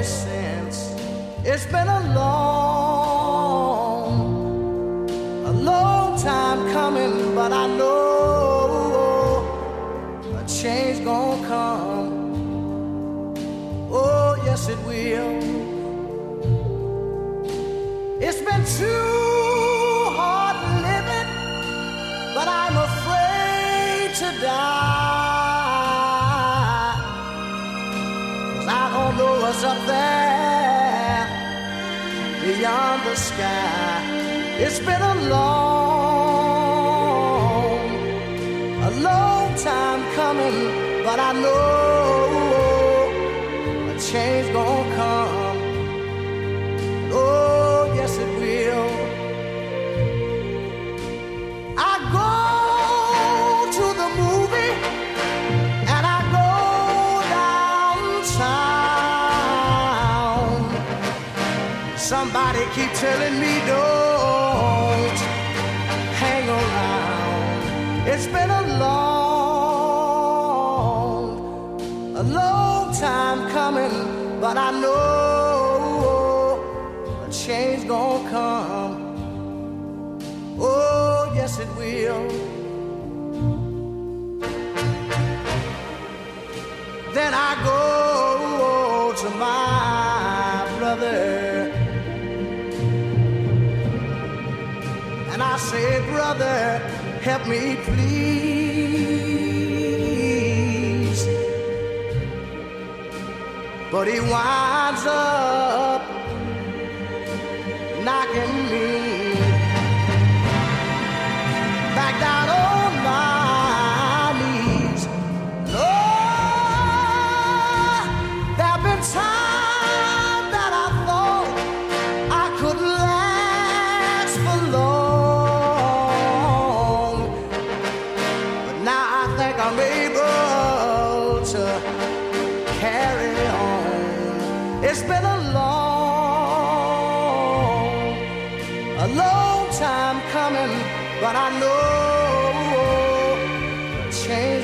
ever since. It's been a long time coming, but I know a change gonna come. Oh, yes it will. It's been too hard living, but I'm afraid to die. 'Cause I don't know what's up there beyond the sky. It's been a long time coming, but I know a change gonna come. Oh, yes it will. I go to the movie and I go downtown. Somebody keep telling me don't hang around. It's been a long time coming, but I know a change gonna come. Oh, yes it will. Then I go to my brother and I say, brother, help me please. But he winds up knocking me back down on my knees. Lord, there've been times that I thought I couldn't last for long, but now I think I'm able to carry on. It's been a long time coming, but I know change